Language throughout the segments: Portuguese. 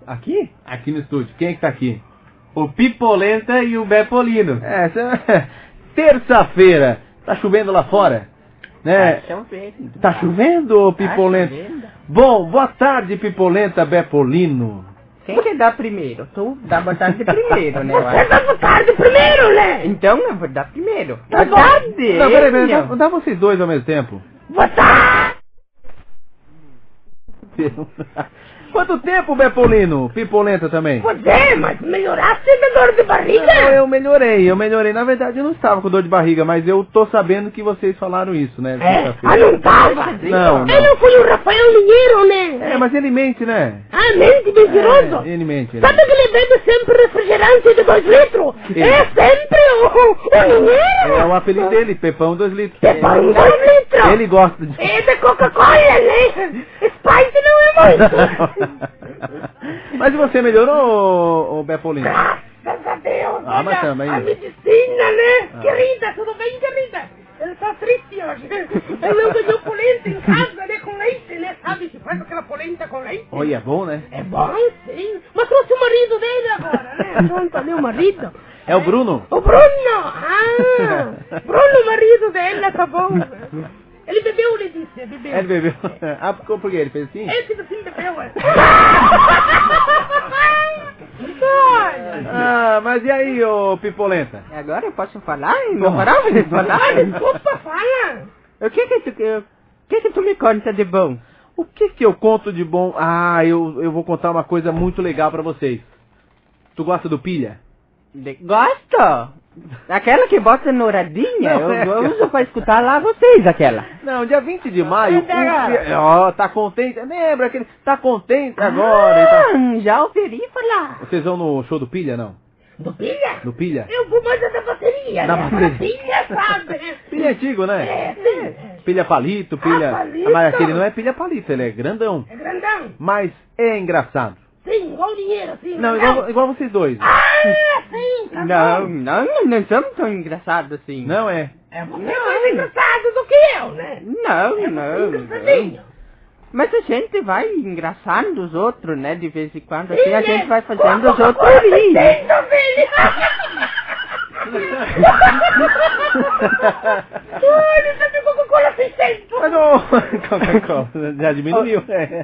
Aqui? Aqui no estúdio. Quem é que tá aqui? O Pipolenta e o Bepolino. Terça-feira. Tá chovendo lá fora? Né? Tá chovendo. Tá chovendo, Pipolenta? Tá chovendo. Bom, boa tarde, Pipolenta, Bepolino. Quem que dá primeiro? Tu dá boa tarde primeiro, né? Você dá boa tarde primeiro, né? Então eu vou dar primeiro. Tá Boa tarde! Não, peraí, dá vocês dois ao mesmo tempo. Boa tarde! Quanto tempo, Bepolino? Pipolenta também. Pois é, mas melhoraste a dor de barriga? Não, eu melhorei. Na verdade, eu não estava com dor de barriga, mas eu tô sabendo que vocês falaram isso, né? Não tava? Não. Não foi o Rafael Minheiro, né? Mas ele mente, né? Mente, mentiroso. Ele mente. Sabe que ele bebe sempre refrigerante de 2 litros? É sempre o Minheiro. É o apelido dele, Pepão 2 litros. Pepão 2 litros. Ele gosta de... É da Coca-Cola, né? Sprite não é muito. Mas você melhorou, Bepolino? Graças a Deus. Mas também... A medicina, né? Querida, tudo bem, querida? Ele tá triste hoje. Ele não ganhou polenta em casa, né? Com leite, né? Sabe que faz aquela polenta com leite? Olha, é bom, né? É bom, sim. Mas trouxe o marido dele agora, né? Pronto, ali o marido. É o Bruno? O Bruno! Bruno, o marido dele, tá bom. Ele bebeu, ele disse, bebeu. Ele bebeu. Por quê? Ele fez assim? Ele fez assim, bebeu, mas e aí, ô Pipolenta? Agora eu posso falar? Não parava de falar? Desculpa, fala. O que tu me conta de bom? O que eu conto de bom? Eu vou contar uma coisa muito legal pra vocês. Tu gosta do Pilha? Gosto! Aquela que bota no radinha, Não, eu uso pra escutar lá vocês, aquela. Não, dia 20 de maio, tá contente? Lembra que ele tá contente agora? Já ouvi falar. Vocês vão no show do Pilha, não? Do Pilha? Do Pilha? Eu vou mais da bateria. Da bateria. Pilha, sabe? Pilha antigo, né? Sim. Pilha palito, pilha... Palito. Mas aquele não é pilha palito, ele é grandão. É grandão. Mas é engraçado. Sim, igual dinheiro, assim. Não, igual vocês dois. Sim, tá bom. Não somos tão engraçados assim. Não é? É você mais engraçado do que eu, né? Não. Engraçadinho. Mas a gente vai engraçando os outros, né? De vez em quando, assim, a gente vai fazendo Como os outros rir. Olha, você tem Coca-Cola 600. Mas não, Coca-Cola já diminuiu.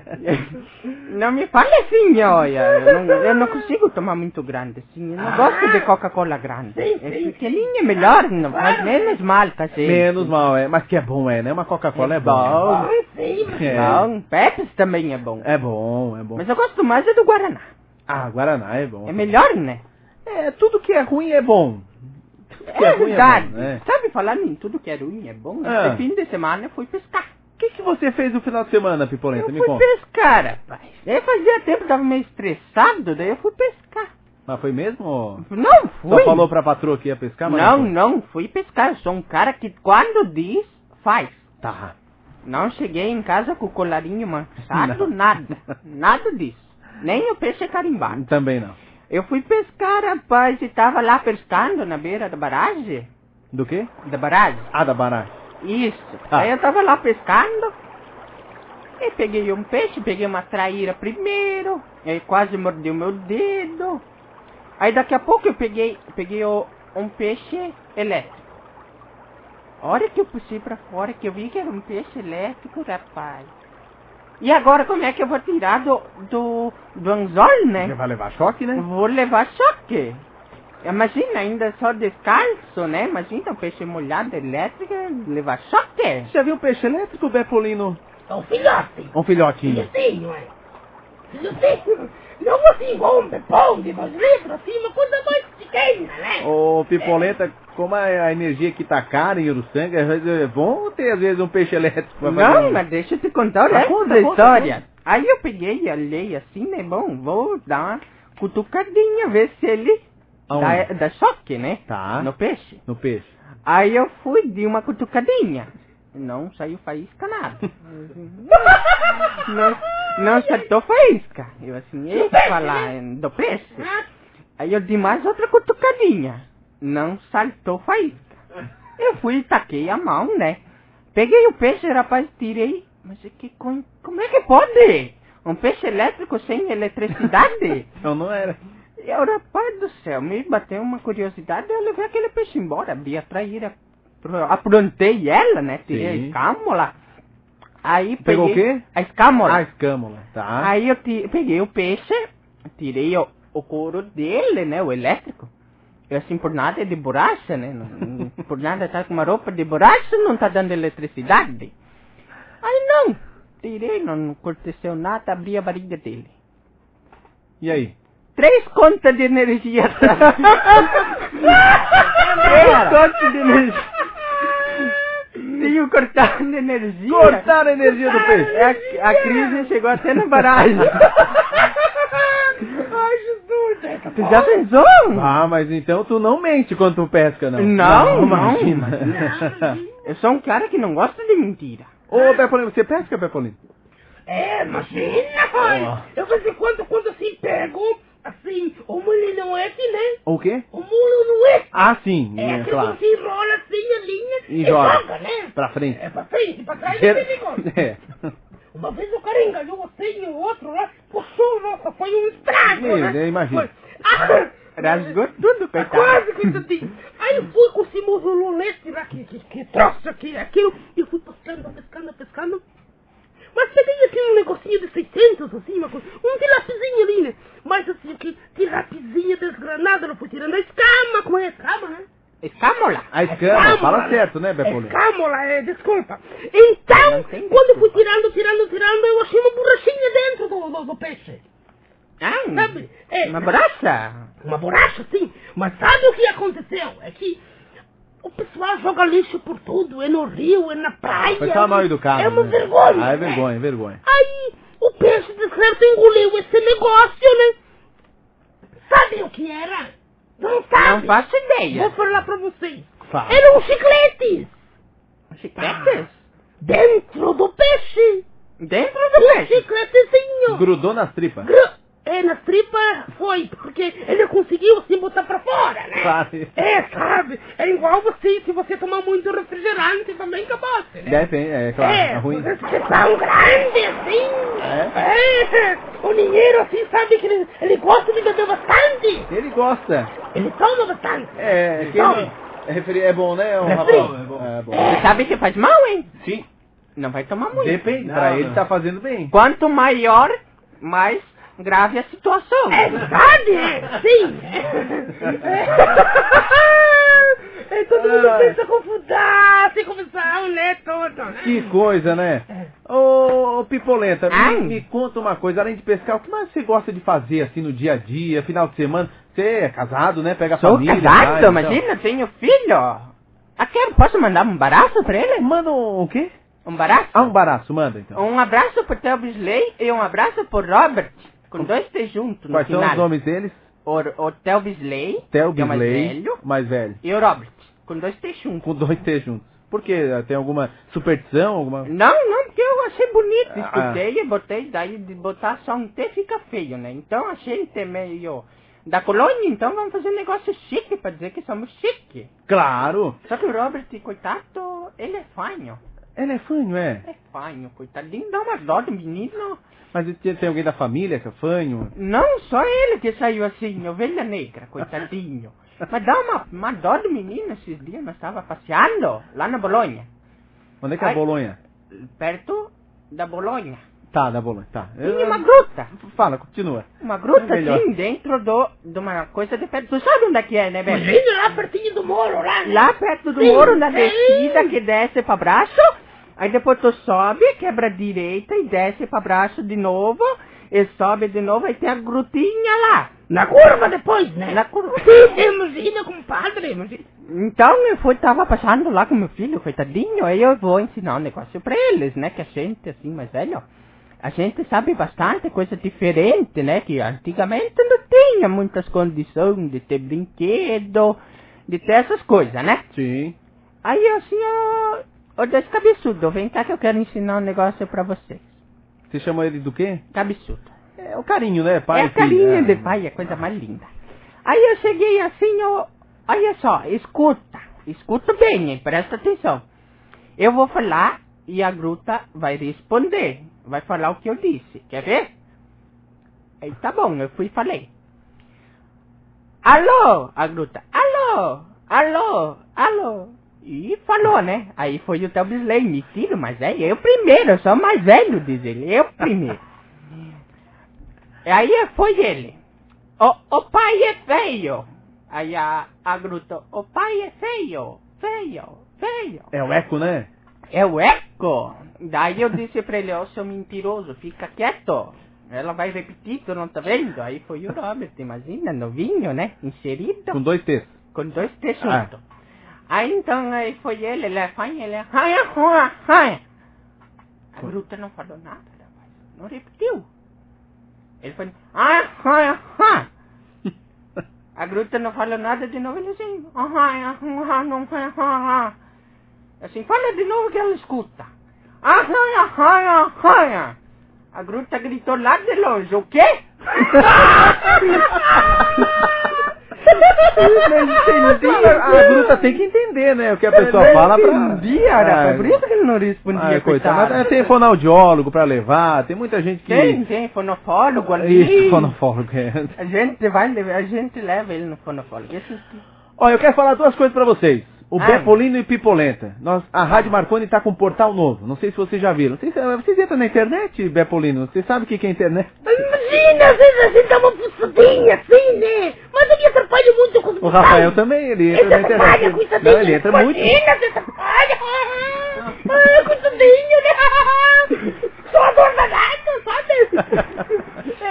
Não me fale assim, olha. Eu não consigo tomar muito grande, assim. Eu não gosto de Coca-Cola grande. Sim, é pequenininha, melhor, não faz menos mal, tá certo? Menos mal, é. Mas que é bom, né? Uma Coca-Cola é bom. Sim, Bom, Pepsi também é bom. É bom. Mas eu gosto mais do Guaraná. Guaraná é bom. É melhor, né? Tudo que é ruim é bom. É verdade. Bom, né? Sabe, falando em tudo que é ruim é bom, esse fim de semana eu fui pescar. O que você fez no final de semana, Pipolenta? Me conta. Eu fui pescar, rapaz. Fazia tempo que tava meio estressado, daí eu fui pescar. Mas foi mesmo? Ou... Não, fui. Só falou pra patroa que ia pescar? Mas não, fui pescar. Eu sou um cara que quando diz, faz. Tá. Não cheguei em casa com o colarinho manchado, nada disso. Nem o peixe carimbado. Também não. Eu fui pescar, rapaz, e tava lá pescando na beira da barragem. Do quê? Da barragem. Da barragem. Isso. Aí eu tava lá pescando, e peguei um peixe, peguei uma traíra primeiro, aí quase mordi o meu dedo. Aí daqui a pouco eu peguei um peixe elétrico. A hora que eu puxei pra fora, que eu vi que era um peixe elétrico, rapaz. E agora como é que eu vou tirar do anzol, né? Você vai levar choque, né? Vou levar choque. Imagina, ainda só descalço, né? Imagina um peixe molhado elétrico, levar choque. Já viu peixe elétrico, Bepolino? É um filhote. Um filhotinho. Filhotinho, é. Filhotinho. Não assim igual um pepão de 2 litros, assim, uma coisa mais pequena, né? Ô, Pipolenta, como a energia que tá cara em Uruçanga, é bom ter às vezes um peixe elétrico pra fazer. Não, mas deixa eu te contar o resto da história. Aí eu peguei e olhei assim, né? Bom, vou dar uma cutucadinha, ver se ele dá choque, né? Tá. No peixe. No peixe. Aí eu fui de uma cutucadinha. Não saiu faísca nada. não saltou faísca. Eu assim, falar do peixe. Aí eu dei mais outra cutucadinha. Não saltou faísca. Eu fui e taquei a mão, né? Peguei o peixe, rapaz, tirei. Mas como é que pode? Um peixe elétrico sem eletricidade? Então não era. Eu, rapaz do céu, me bateu uma curiosidade, eu levei aquele peixe embora, abri a traíra, aprontei ela, né? Tirei a escâmula. Aí Pegou peguei o quê? a escâmula. A escâmula, tá. Aí eu peguei o peixe, tirei o couro dele, né? O elétrico. Eu assim, por nada é de borracha, né? Por nada tá com uma roupa de borracha, não tá dando eletricidade. Aí não, tirei, não aconteceu nada, abri a barriga dele. E aí? 3 contas de energia. 3 contas de energia. Tinha cortado de energia. Cortaram a energia do peixe. A crise chegou até na barragem. Ai, Jesus. Tu já pensou? Ah, mas então tu não mente quando tu pesca, não. Não, imagina. Eu sou um cara que não gosta de mentira. Ô, Pepolino, você pesca, Pepolino? Imagina, pai. Eu de vez em quando assim, pego, assim, o molinete, né? O quê? O molinete. Ah, sim, É aquele claro. que enrola assim a linha E joga, né? pra frente. É pra frente, pra trás não tem negócio. É. Uma vez o cara enganou assim e o outro lá puxou, nossa, foi um estrago, né? Eu imagino. Rasgou tudo, coitado. Quase, coitadinho. Aí eu fui com esse molinete lá, que troço aqui, aquilo, e eu fui pescando. Mas peguei aqui um negocinho de 600, assim, uma coisa, um tilapizinho ali, né? Mas assim, que tilapizinho desgranado, eu fui tirando a escama, como é a escama, né? Escâmula. A escama, fala certo, né, Pepolino? Escâmula, desculpa. Então, Não tem quando eu fui desculpa. tirando, eu achei uma borrachinha dentro do peixe. Ah, Sabe? É, uma borracha. uma borracha, sim. Mas sabe o que aconteceu? É que o pessoal joga lixo por tudo, é no rio, é na praia. O pessoal mal educado. É uma né? vergonha. Ah, é né? vergonha, vergonha. Aí, o peixe de certo engoliu esse negócio, né? Sabe o que era? Não sabe? Não faço ideia. Vou falar pra vocês. Fala. Eram chicletes Chicletes? dentro do peixe. Dentro do Um peixe? chicletezinho. Grudou nas tripas. Nas tripas foi, porque ele conseguiu assim botar pra fora, né? Sabe? Sabe? É igual você, se você tomar muito refrigerante, também acabou, né? Depende, é claro, é ruim. Vocês que são grandes, assim. O ninheiro, assim, sabe que ele gosta de beber bastante. Ele gosta. Ele toma bastante. É, Toma. é bom, né, É rapaz? frio. É bom. Você sabe que faz mal, hein? Sim. Não vai tomar muito. Depende, pra ele tá fazendo bem. Quanto maior, mais grave a situação. É verdade? Sim. Todo mundo pensa confundar, sem confusão, né, todo. Que coisa, né? Ô, Pipolenta, Ai. me conta uma coisa, além de pescar, o que mais você gosta de fazer, assim, no dia a dia, final de semana? Você é casado, né? Pega a Sou família. casado, vai, imagina, tenho filho. Posso mandar um abraço pra ele? Manda o quê? Um abraço? Ah, um baraço, manda então. Um abraço pro Theo Bisley e um abraço pro Robert. Com 2 T juntos no Quais final. são os nomes deles? O Theo Bisley, Theo que é o mais Bisley, velho, mais velho. e o Robert. Com 2 T juntos. Com 2 T juntos. Por quê? Tem alguma superstição? Alguma... Não, porque eu achei bonito. Ah. Escutei e botei, daí de botar só um T fica feio, né? Então achei que é meio da colônia, então vamos fazer um negócio chique pra dizer que somos chique. Claro! Só que o Robert, coitado, ele é fanho. Ele é fanho, é? É fanho, coitadinho, dá uma dó do menino. Mas tem alguém da família que é fanho? Não, só ele que saiu assim, ovelha negra, coitadinho. Mas dá uma dó do menino esses dias, nós estava passeando lá na Bolonha. Onde é que é a Ai. Bolonha? Perto da Bolonha. Tá, da Bolonha, tá. Tinha uma gruta. Fala, continua. Uma gruta É melhor. assim, dentro de uma coisa de perto. Tu sabe onde é que é, né, velho? Imagina lá pertinho do muro, lá. Lá perto do Sim, muro, na sim. descida que desce pra braço. Aí depois tu sobe, quebra a direita e desce pra braço de novo. E sobe de novo, aí tem a grutinha lá. Na curva depois, né? Na curva. Imagina, compadre, imagina. Então eu tava passando lá com meu filho, coitadinho, aí eu vou ensinar um negócio pra eles, né? Que a gente, assim, mais velho, a gente sabe bastante coisa diferente, né? Que antigamente não tinha muitas condições de ter brinquedo, de ter essas coisas, né? Sim. Aí assim, ô descabeçudo, vem cá que eu quero ensinar um negócio pra vocês. Você chama ele do quê? Cabeçudo. É o carinho, né? Pai É e a filho. carinha de pai, é a coisa mais linda. Aí eu cheguei assim, olha só, escuta bem, hein, presta atenção. Eu vou falar e a gruta vai responder. vai falar o que eu disse. Quer ver? Aí tá bom, eu fui e falei. Alô, a gruta. Alô, alô, alô. E falou, né? Aí foi o tal Bisley, metido, mas é eu primeiro, eu sou o mais velho, diz ele, eu primeiro. Aí foi ele. O pai é feio. Aí a gruta, o pai é feio, feio, feio. É o eco, né? É o eco. Daí eu disse pra ele, ô seu mentiroso, fica quieto. Ela vai repetir, tu não tá vendo? Aí foi o Robert, imagina, novinho, né? Inserido. Com 2 T's. Com 2 T's junto. Aí então, aí foi ele fanha, ele... A gruta não falou nada, não repetiu. Ele foi... A gruta não falou nada de novo, ele assim... Assim, fala de novo que ela escuta. A gruta gritou lá de longe, o quê? A gruta tem que entender, né? O que a pessoa fala pra... Era por isso que ele não respondia, coitado. Mas tem fonoaudiólogo pra levar, tem muita gente que... Tem fonofólogo ali. Isso, fonofólogo, é. A gente leva ele no fonofólogo. Olha, eu quero falar 2 coisas pra vocês. O Bepolino e Pipolenta. A Rádio Marconi tá com um portal novo. Não sei se vocês já viram. Vocês entram na internet, Bepolino? Vocês sabem o que é internet? Imagina, às vezes a gente dá uma fuçadinha assim, né? Mas ele atrapalha muito com os O Rafael também, ele entra na internet. Não, ele entra muito. Imagina, você atrapalha. Coitadinho, né? Sou a dor da gata, sabe?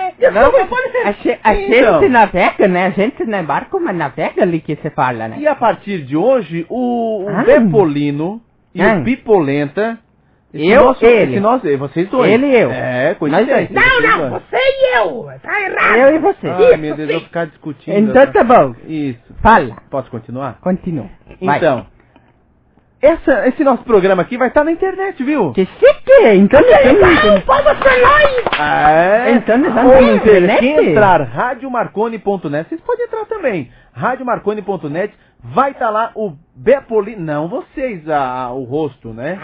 A gente navega, né? A gente não embarca, mas navega ali que você fala, né? E a partir de hoje, o Bepolino e o Pipolenta... Vocês dois. Ele e eu. É, coincidência. Não, você e eu. Tá errado. Eu e você. Ai, meu Deus, eu vou ficar discutindo. Então tá bom. Isso. Fala. Posso continuar? Continua. Vai. Então, esse nosso programa aqui vai estar na internet, viu? Que chique! Então Vamos pra nós! Então nós vamos na internet? Quem entrar, radiomarconi.net, vocês podem entrar também. radiomarconi.net, vai estar lá o Bepolino, não vocês, o rosto, né?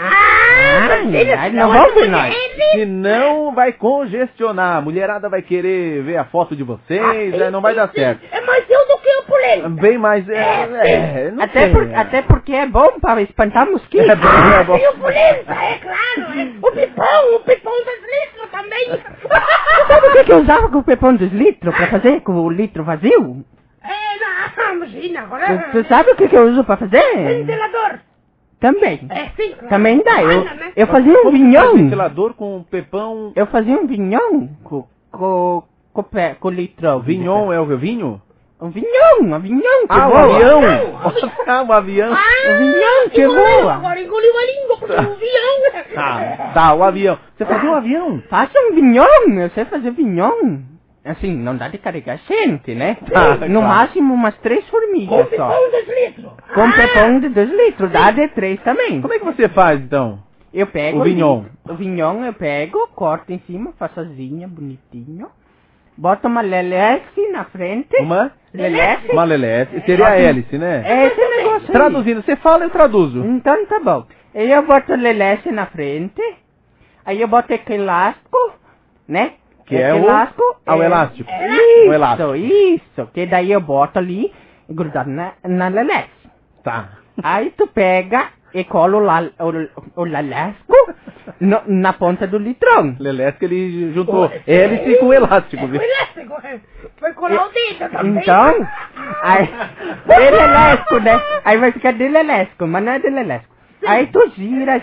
Não vamos ver nós. Senão vai congestionar, a mulherada vai querer ver a foto de vocês, não vai dar certo. É mais eu do que o Polenta. Bem mais, não sei. Até porque é bom para espantar mosquitos. É bom. E o Polenta, é claro. O Pepão das litros também. Sabe o que eu usava com o Pepão dos litros para fazer com o litro vazio? Não, imagina, agora... Tu sabe o que eu uso para fazer? Ventilador. Também. Sim, claro. Também dá. Eu fazia um vinhão. Ventilador com Pepão... Eu fazia um vinhão com litro. Vinhão é o vinho? Um vinhão, que um voa. avião. Um avião. Um vinhão que voa. Agora engoliu a língua, porque é um avião. Tá, o avião. Você fazia um avião? Faça um vinhão, eu sei fazer vinhão. Assim, não dá de carregar gente, né? No máximo umas 3 formigas só. Com Pepão de 2 litros. Com Pepão de 2 litros, dá de 3 também. Como é que você faz, então? Eu pego... O vinhão. O vinhão eu pego, corto em cima, faço asinha, bonitinho. Boto uma lelece na frente. Uma? Lelece. Uma lelece. Seria a hélice, né? É esse negócio aí. Traduzindo, você fala, eu traduzo. Então tá bom. Aí eu boto a lelece na frente. Aí eu boto aquele elástico, né? Que é o elástico. O elástico. Isso, O elástico. isso. Que daí eu boto ali, grudado na lelece. Tá. Aí tu pega e cola o elástico na ponta do litrão. Lelesco, ele juntou hélice com elástico, viu? Elástico, foi colar o dedo também. Então, aí, de lelesco, né? Aí vai ficar de lelesco, mas não é de lelesco. Aí tu gira.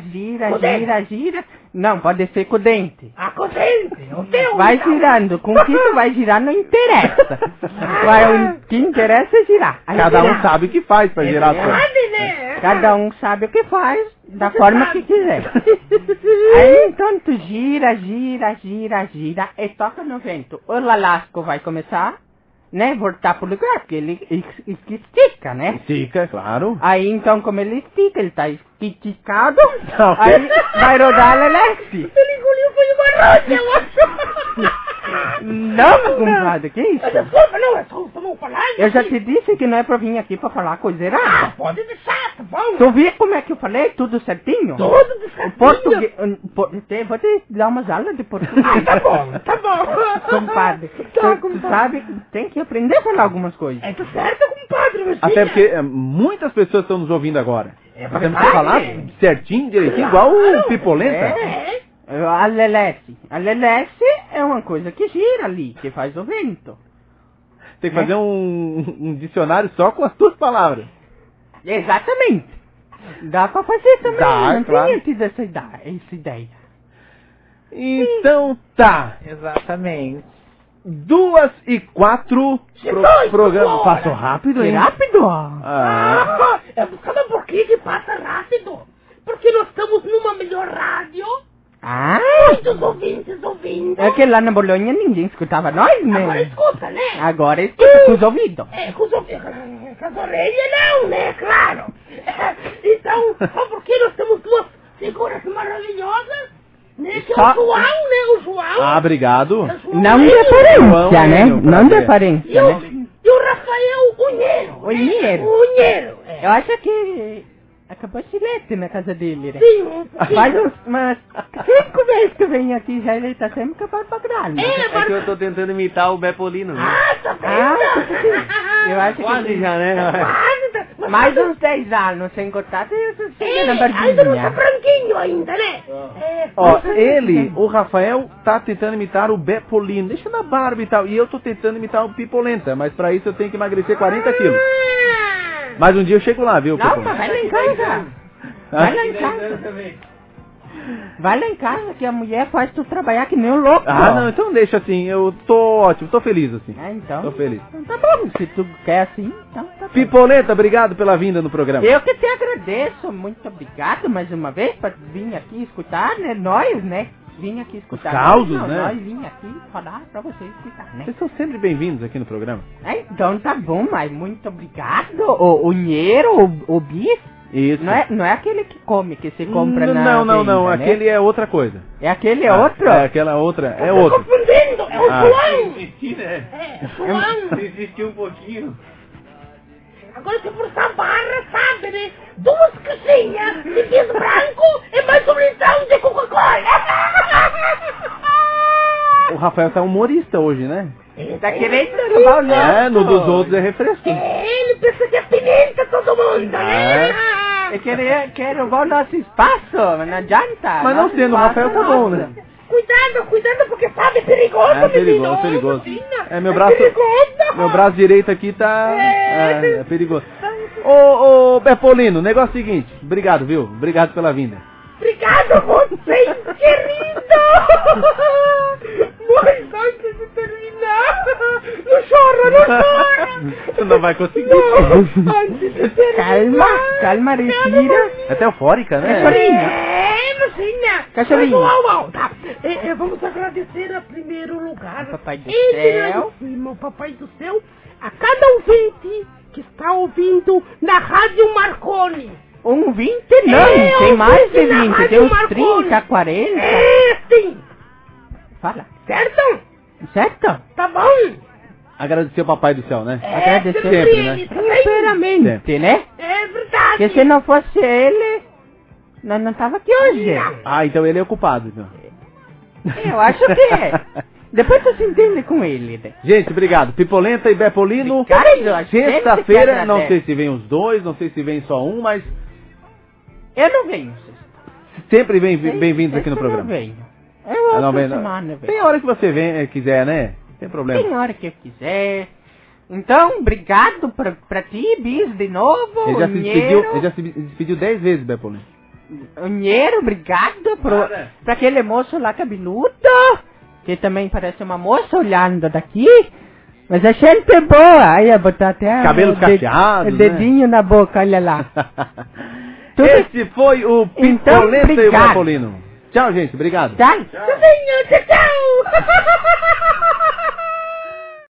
Não, pode ser com o dente. Com o dente, o teu. Vai girando, com o que tu vai girar não interessa. O que interessa é girar. Aí Cada um sabe o que faz pra girar a né? Cada um sabe o que faz, da forma que quiser. Aí então tu gira e toca no vento. O elástico vai começar, né, voltar pro lugar, porque ele estica, né? Estica, claro. Aí então, como ele estica, ele tá esticado, aí vai rodar a leleste. Ele engoliu, foi uma rocha, eu acho. Não, compadre, que isso? Desculpa, não, é só estamos falando. Eu já te disse que não é pra vir aqui pra falar coisa errada. Pode deixar, tá bom? Tu viu como é que eu falei? Tudo certinho? Tudo de certinho. Português. Vou te dar umas aulas de português. Tá bom, tá bom. Compadre, tu sabe que tem que aprender a falar algumas coisas. É, tá certo, compadre, mas Até porque muitas pessoas estão nos ouvindo agora. Nós temos que verdade. falar certinho, direitinho, igual o Pipolenta. A lelece. A lelece é uma coisa que gira ali, que faz o vento. Tem que fazer um dicionário só com as tuas palavras. Exatamente. Dá pra fazer também. Dá, não claro. tinha tido essa ideia. Então tá. Exatamente. 2h04. Programa. Passou rápido, Que hein? rápido. Ah. É buscando por que passa rápido? Porque nós estamos numa melhor rádio. Ah, Muitos ouvintes ouvindo. é que lá na Bolonha ninguém escutava nós, Agora né? escuta, né? Agora escuta com os ouvidos. É, com os ouvidos. Com as orelhas não, né? Claro. Então, só porque nós temos duas figuras maravilhosas, né? Que é Só- o João, né? O João. Ah, obrigado. É o João Não de Enio. aparência, né? João, Não de prazer. E aparência, o, né? e o Rafael Unheiro. Unheiro. Unheiro. É. Eu acho que acabou chilete na casa dele, né? Sim, um pouquinho. Faz umas 5 vezes que vem aqui, já ele tá sempre capaz pra grande. É, que eu tô tentando imitar o Bepolino, né? Ah, tá Ah, vendo? eu acho que Quase sim. já, né? Quase, Mais uns 10 anos sem cortar, você chega na ainda não tá barbinha. branquinho ainda, né? É, Ó, ele, o Rafael, tá tentando imitar o Bepolino. Deixa na barba e tal. E eu tô tentando imitar o Pipolenta. Mas pra isso eu tenho que emagrecer 40 quilos. Ah, Mas um dia eu chego lá, viu, Não, Pipolenta? vai lá em casa. Vai lá em casa. Vai lá em casa que a mulher faz tu trabalhar que nem um louco. Ah, não, então deixa assim. Eu tô ótimo, tô feliz assim. Ah, então. Tô feliz. Então tá bom, se tu quer assim, então tá bom. Pipolenta, obrigado pela vinda no programa. Eu que te agradeço, muito obrigado mais uma vez por vir aqui escutar, né? Nós, né? Vim aqui escutar. Os causos, Não, né? Nós vim aqui falar pra vocês escutar, né? Vocês são sempre bem-vindos aqui no programa. É, então tá bom, mas muito obrigado. O Unheiro, o bis, Isso. não é aquele que come, que se compra na Não, venda, né? aquele é outra coisa. É aquele outro? É, aquela outra, é tô outro. confundindo, é o Ah. João. Mentira, É, o João. Desistiu um pouquinho. Agora se for essa barra, sabe, né? 2 caixinhas de bis branco e mais um litrão de Coca-Cola. O Rafael tá humorista hoje, né? Ele Tá querendo derrubar o nosso. É, no dos outros é refresco. Ele pensa que é pimenta todo mundo, né? Ele quer roubar o nosso espaço, não adianta. Mas não Nosso sendo o espaço Rafael é tá bom, nosso. né? Cuidado, porque sabe, é perigoso, É perigoso, menino. perigoso. Menina, É, meu braço- perigoso. Meu braço direito aqui tá... É. É perigoso. Ô, Bepolino, negócio é o seguinte. Obrigado, viu? Obrigado pela vinda. Obrigado a vocês, querido! Mas antes de terminar, não chora! Você não vai conseguir. Não, antes de terminar... Calma, respira. É até eufórica, né? Mocinha! Cachorrinho. Tá. Vamos agradecer a primeiro lugar. Papai do Esse lá céu. de cima, o Papai do Céu, a cada ouvinte que está ouvindo na Rádio Marconi. 20 não, É, tem mais de 20 na 20, tem Rádio uns Marconi. 30, 40. É, sim! Fala, Certo? certo? Tá bom? Agradecer o Papai do Céu, né? Agradecer sempre, né? ele também. Sinceramente, né? É verdade. Porque se não fosse ele, nós não tava aqui hoje. Ah, então ele é o culpado, então. Eu acho que é. Depois você se entende com ele, né? Gente, obrigado. Pipolenta e Bepolino. Obrigado, a gente que Sexta-feira, não agradece. sei se vem os dois, não sei se vem só um, mas Eu não venho. sempre bem-vindos aqui no Eu não programa. venho. Eu Ah, não outra vem, não. semana Tem venho. hora que você quiser, né? Tem problema. Tem hora que eu quiser. Então, obrigado pra ti, Bis, de novo. Ele já se Unheiro. despediu, ele já se despediu 10 vezes, Bepolino. Unheiro, obrigado pra aquele moço lá cabeludo, que também parece uma moça olhando daqui. Mas a gente é boa. Aí, eu botar até Cabelos o cacheados, o dedinho na boca, olha lá. Tudo- Esse foi o Então, Pipolenta e o obrigado. Bepolino. Tchau, gente. Obrigado. Tchau. Tchau, tchau.